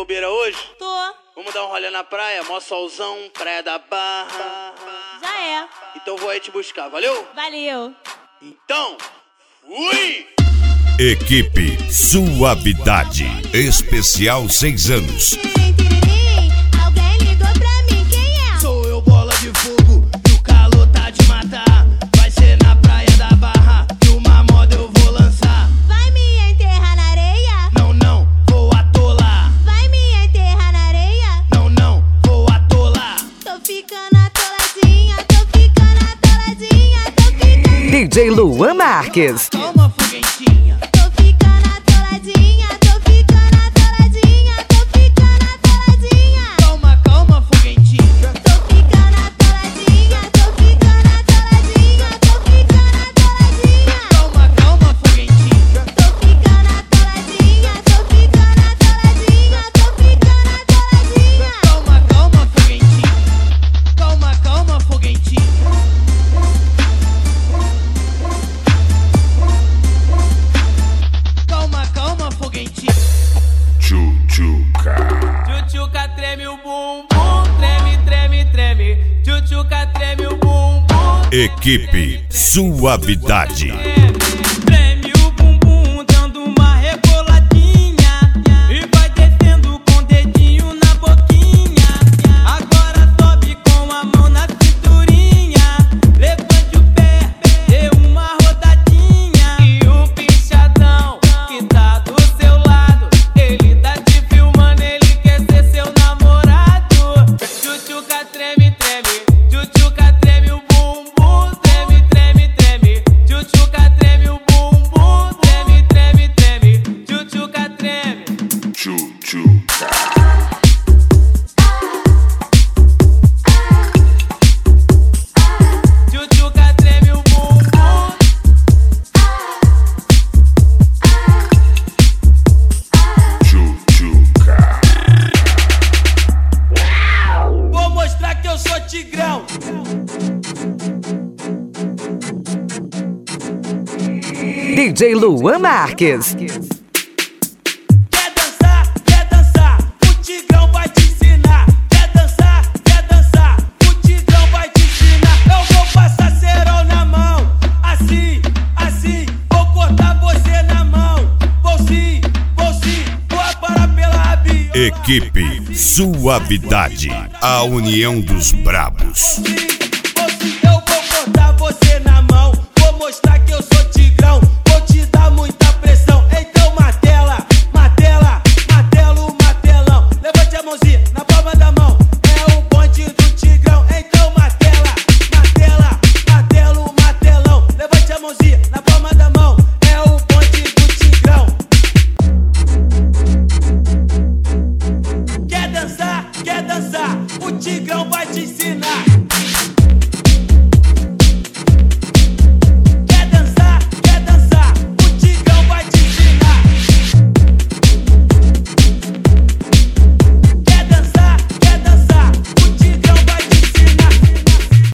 bobeira hoje? Tô. Vamos dar um rolê na praia, mó solzão, praia da Barra. Já é. Então vou aí te buscar, valeu? Valeu. Então, fui! Equipe Suavidade, especial 6 anos. Alguém ligou pra mim, quem é? Sou eu, bola de fogo, e o calor tá de matar. Vai ser na praia da Barra, e uma moda eu vou lançar. Vai me enterrar na areia? Não, não, vou atolar. Vai me enterrar na areia? Não, não, vou atolar. Tô ficando atoladinha, tô ficando atoladinha, tô ficando. DJ Luan Marques. Calma, foguentinha. Tô ficando atoladinha, tô ficando atoladinha, tô ficando atoladinha. Calma, calma, foguentinha. Tô ficando atoladinha, tô ficando atoladinha, tô ficando atoladinha. Calma, calma, foguentinha. Tô ficando atoladinha, tô ficando atoladinha, tô ficando atoladinha. Calma, calma, foguentinha. Calma, calma, foguentinha. Calma, calma, foguentinha. Tchutchuca. Tchutchuca treme o bumbum, treme, treme, treme. Tchutchuca treme o bumbum. Equipe Suavidade. Treme o bumbum, dando uma reboladinha. E vai descendo com o dedinho na boquinha. Agora sobe com a mão na cinturinha. Levante o pé, dê uma rodadinha. E o pinchadão que tá do seu lado, ele tá te filmando, ele quer ser seu namorado. Tchutchuca treme, treme. Tchutchuca treme o bumbum, treme, treme, treme. Tchutchuca treme o bumbum, treme, treme, treme. Tchutchuca treme. Tchutchuca. Tchutchuca treme o bumbum. Tchutchuca. Vou mostrar que eu sou tigrão. DJ Luan Marques. Quer dançar, o tigrão vai te ensinar. Quer dançar, o tigrão vai te ensinar. Eu vou passar cerol na mão, assim, assim. Vou cortar você na mão. Vou sim, vou aparar pela avião. Equipe Suavidade, a união dos brabos. Eu vou cortar você na mão. Vou mostrar que eu sou tigrão. Vou te dar muita pressão. Então martela, martela, martelo, martelão. Levante a mãozinha na